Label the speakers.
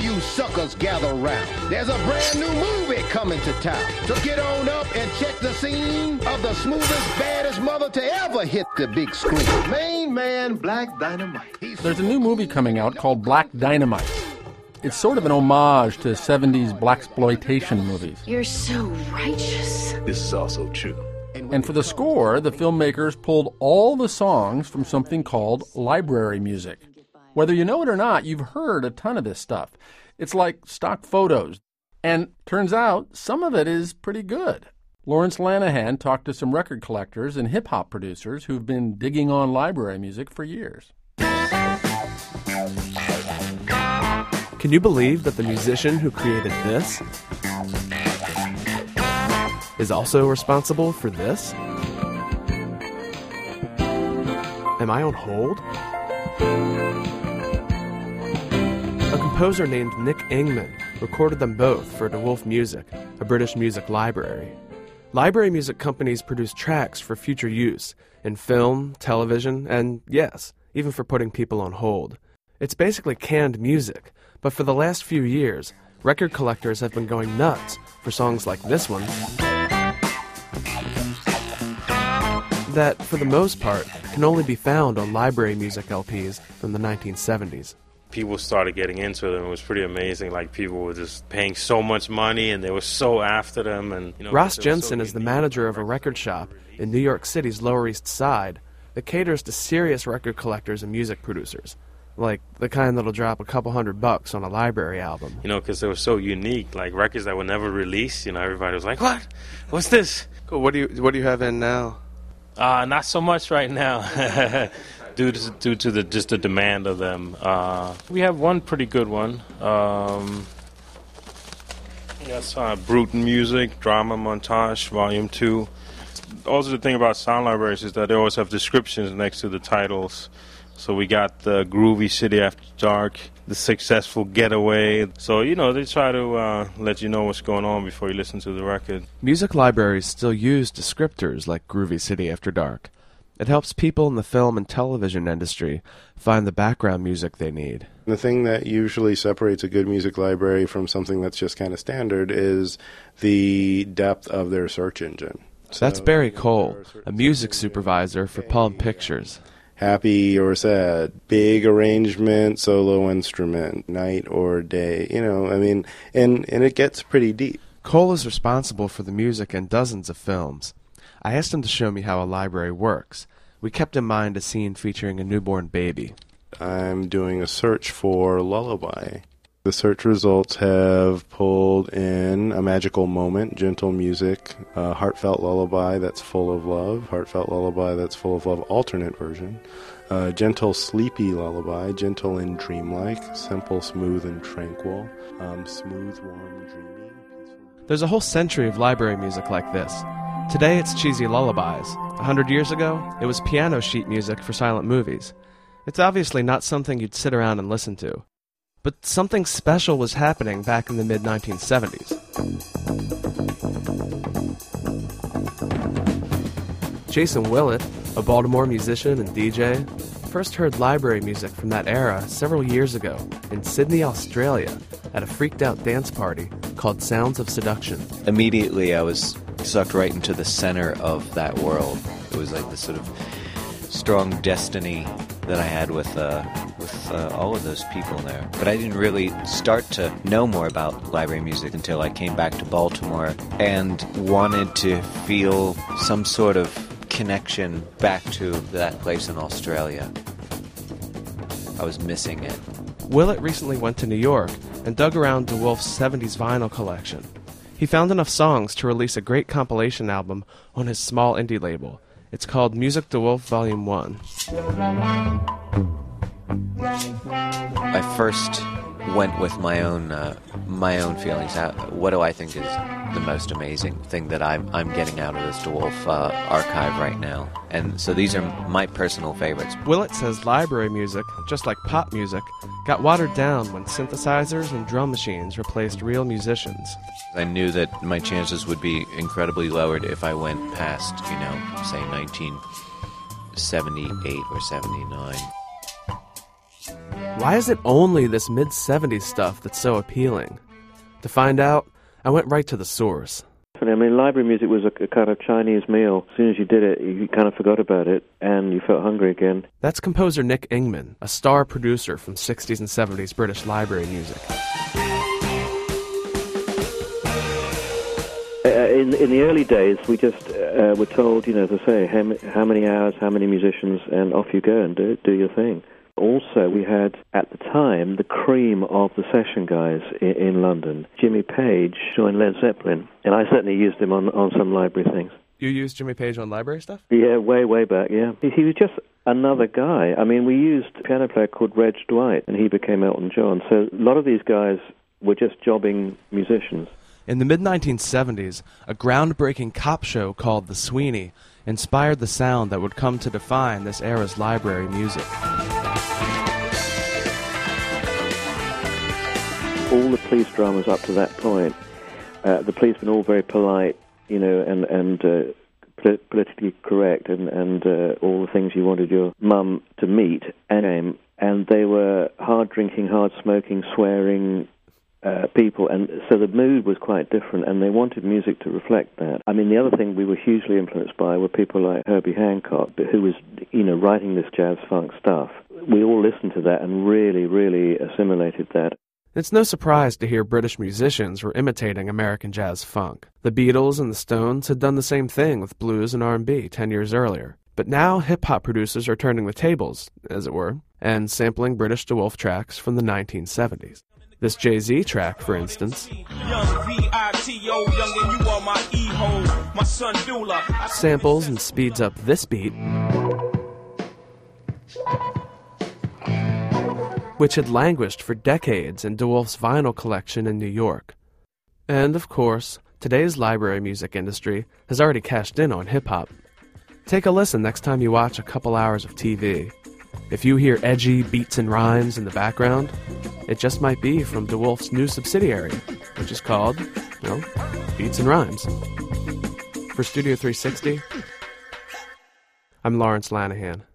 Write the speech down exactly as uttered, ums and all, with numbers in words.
Speaker 1: you suckers gather round. There's a brand new movie coming to town. So get on up and check the scene of the smoothest, baddest mother to ever hit the big screen. Main man, Black Dynamite. He's
Speaker 2: There's a new movie coming out called Black Dynamite. It's sort of an homage to seventies blaxploitation movies.
Speaker 3: You're so righteous.
Speaker 4: This is also true.
Speaker 2: And for the score, the filmmakers pulled all the songs from something called library music. Whether you know it or not, you've heard a ton of this stuff. It's like stock photos. And turns out some of it is pretty good. Lawrence Lanahan talked to some record collectors and hip-hop producers who've been digging on library music for years.
Speaker 5: Can you believe that the musician who created this is also responsible for this? Am I on hold? A composer named Nick Ingman recorded them both for DeWolf Music, a British music library. Library music companies produce tracks for future use in film, television, and, yes, even for putting people on hold. It's basically canned music, but for the last few years, record collectors have been going nuts for songs like this one that, for the most part, can only be found on library music L Ps from the nineteen seventies.
Speaker 6: People started getting into them. It was pretty amazing. Like, people were just paying so much money, and they were so after them. And you know,
Speaker 5: Ross Jensen so is the manager of a record shop in New York City's Lower East Side that caters to serious record collectors and music producers, like the kind that'll drop a couple hundred bucks on a library album.
Speaker 6: You know, because they were so unique, like records that were never released. You know, everybody was like, "What? What's this?"
Speaker 5: Cool. What do you What do you have in now?
Speaker 6: Uh, not so much right now, due to due to the just the demand of them. Uh, we have one pretty good one. Um, that's uh, Bruton Music, Drama Montage, Volume Two. Also, the thing about sound libraries is that they always have descriptions next to the titles. So we got the Groovy City After Dark, The Successful Getaway. So, you know, they try to uh, let you know what's going on before you listen to the record.
Speaker 5: Music libraries still use descriptors like Groovy City After Dark. It helps people in the film and television industry find the background music they need.
Speaker 7: The thing that usually separates a good music library from something that's just kind of standard is the depth of their search engine.
Speaker 5: That's
Speaker 7: So,
Speaker 5: Barry
Speaker 7: you know,
Speaker 5: Cole,
Speaker 7: there are certain
Speaker 5: a music
Speaker 7: things that
Speaker 5: supervisor for
Speaker 7: they
Speaker 5: Palm
Speaker 7: have
Speaker 5: Pictures.
Speaker 7: Happy or sad, big arrangement, solo instrument, night or day, you know, I mean, and, and it gets pretty deep.
Speaker 5: Cole is responsible for the music in dozens of films. I asked him to show me how a library works. We kept in mind a scene featuring a newborn baby.
Speaker 7: I'm doing a search for Lullaby. The search results have pulled in A Magical Moment, Gentle Music, uh, Heartfelt Lullaby That's Full of Love, Heartfelt Lullaby That's Full of Love, alternate version, uh, Gentle Sleepy Lullaby, Gentle and Dreamlike, Simple, Smooth and Tranquil, um, Smooth, Warm, Dreamy, Peaceful.
Speaker 5: There's a whole century of library music like this. Today it's cheesy lullabies. A hundred years ago, it was piano sheet music for silent movies. It's obviously not something you'd sit around and listen to. But something special was happening back in the mid nineteen seventies. Jason Willett, a Baltimore musician and D J, first heard library music from that era several years ago in Sydney, Australia, at a freaked-out dance party called Sounds of Seduction.
Speaker 8: Immediately I was sucked right into the center of that world. It was like this sort of strong destiny that I had with uh, with uh, all of those people there. But I didn't really start to know more about library music until I came back to Baltimore and wanted to feel some sort of connection back to that place in Australia. I was missing it.
Speaker 5: Willett recently went to New York and dug around DeWolf's seventies vinyl collection. He found enough songs to release a great compilation album on his small indie label. It's called Music DeWolf Volume one.
Speaker 8: I first went with my own uh, my own feelings. How, what do I think is the most amazing thing that I'm I'm getting out of this DeWolf uh, archive right now? And so these are my personal favorites.
Speaker 5: Willett says library music, just like pop music, got watered down when synthesizers and drum machines replaced real musicians.
Speaker 8: I knew that my chances would be incredibly lowered if I went past, you know, say nineteen seventy-eight or seventy-nine.
Speaker 5: why is it only this mid-seventies stuff that's so appealing? To find out, I went right to the source.
Speaker 4: I mean, library music was a, a kind of Chinese meal. As soon as you did it, you kind of forgot about it, and you felt hungry again.
Speaker 5: That's composer Nick Ingman, a star producer from sixties and seventies British library music.
Speaker 4: Uh, in, in the early days, we just uh, were told, you know, as I say, how, how many hours, how many musicians, and off you go and do, do your thing. Also, we had, at the time, the cream of the session guys in, in London. Jimmy Page joined Led Zeppelin, and I certainly used him on, on some library things.
Speaker 5: You used Jimmy Page on library stuff?
Speaker 4: Yeah, way, way back, yeah. He, he was just another guy. I mean, we used a piano player called Reg Dwight, and he became Elton John. So a lot of these guys were just jobbing musicians.
Speaker 5: In the mid nineteen seventies, a groundbreaking cop show called The Sweeney inspired the sound that would come to define this era's library music.
Speaker 4: All the police dramas up to that point, uh, the policemen all very polite, you know, and and uh, polit- politically correct, and and uh, all the things you wanted your mum to meet and aim. And they were hard drinking, hard smoking, swearing uh, people, and so the mood was quite different. And they wanted music to reflect that. I mean, the other thing we were hugely influenced by were people like Herbie Hancock, who was, you know, writing this jazz funk stuff. We all listened to that and really, really assimilated that.
Speaker 5: It's no surprise to hear British musicians were imitating American jazz funk. The Beatles and the Stones had done the same thing with blues and R and B ten years earlier. But now hip-hop producers are turning the tables, as it were, and sampling British DeWolf tracks from the nineteen seventies. This Jay-Z track, for instance, samples and speeds up this beat, which had languished for decades in DeWolf's vinyl collection in New York. And, of course, today's library music industry has already cashed in on hip-hop. Take a listen next time you watch a couple hours of T V. If you hear edgy beats and rhymes in the background, it just might be from DeWolf's new subsidiary, which is called, well, Beats and Rhymes. For Studio three sixty, I'm Lawrence Lanahan.